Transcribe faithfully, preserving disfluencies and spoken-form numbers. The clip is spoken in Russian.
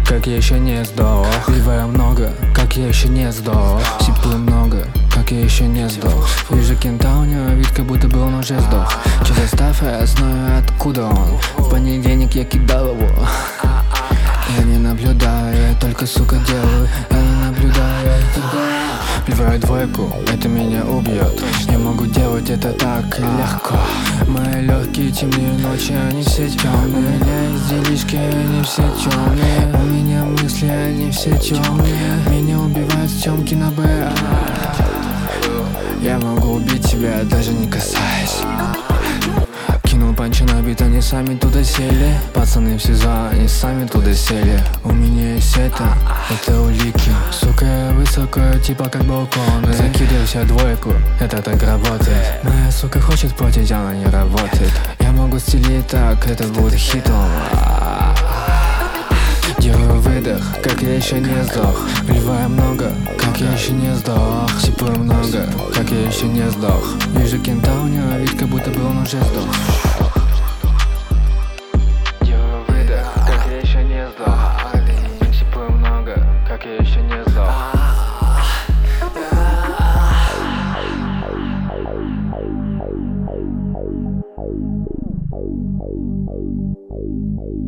как я еще не сдох. Вливаю много, как я еще не сдох. Сиплю много, как я еще не сдох. Вижу кента, у него вид, как будто бы он уже сдох. Че застав, я знаю, откуда он. В понедельник я кидал его. Я не наблюдаю, я только, сука, делаю. Я не наблюдаю, я тебя. Вливаю двойку, это меня убьет. Я могу делать это так легко. Мои легкие темные ночи, они все темные. У меня есть делишки, они все темные. У меня мысли, они все темные. Меня убивают съемки на Б. Я могу убить тебя, даже не касаясь. Кинул панчи на бит, они сами туда сели. Пацаны в СИЗО, они сами туда сели. У меня есть это, это улики. Сука, я высоко, типа как балконы. Закидываю себе двойку, это так работает. Моя сука хочет платить, она не работает. Я могу стилить так, это будет хитом. Делаю выдох, как я еще не сдох. Вливаю много, как я еще не сдох. Сиплю много, как я еще не сдох. Вижу кента, у него вид, как будто бы он уже сдох. Делаю выдох, как я еще не сдох. Сиплю много, как я еще не сдох. Thank you.